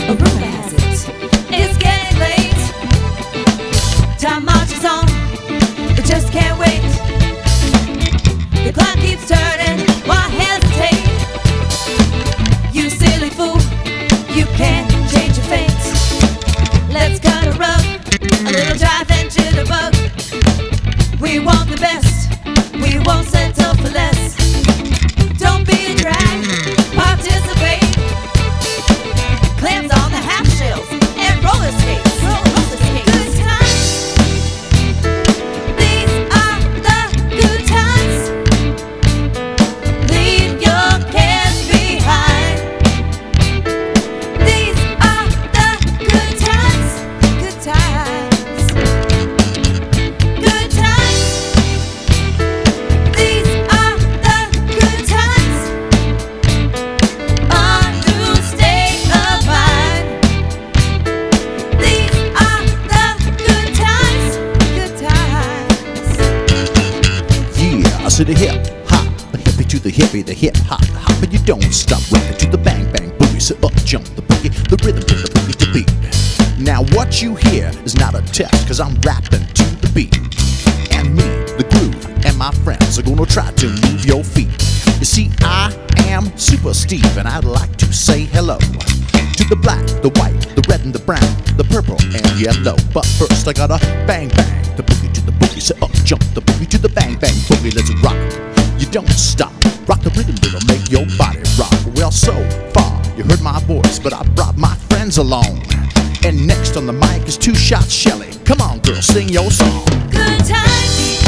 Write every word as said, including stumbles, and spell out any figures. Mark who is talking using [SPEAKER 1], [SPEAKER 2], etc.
[SPEAKER 1] rumor has it, it's getting late. Time marches on, it just can't wait. The clock keeps turning, why hesitate? You silly fool, you can't change your fate. Let's cut a rug, a little jive and jitterbug. We want the best, we won't settle for less. Don't be a drag, participate. Clams on the half shells and roller skates. Roller skates. Good times, these are the good times. Leave your cares behind. These are the good times, good times, good times. These are the good times. A new state of mind. These are the good times, good times.
[SPEAKER 2] Yeah, I said the hip hop, the hippie to the hippie, the hip hop, the hop, and you don't stop rapping to the bang bang boogie. So up jump the boogie, the rhythm to the boogie to beat. Now what you hear is not a test, cause I'm rapping to the beat. And me, the groove, and my friends are gonna try to move your feet. You see, I am Super Steve, and I'd like to say hello to the black, the white, the red and the brown, the purple and yellow. But first I gotta bang bang the boogie to the boogie. So up jump the boogie to the bang bang boogie. Let's rock. You don't stop. Rock the rhythm that'll make your body rock. Well, so far you heard my voice, but I brought my friends along. And next on the mic is Two Shot Shelly. Come on, girl, sing your song.
[SPEAKER 1] Good times.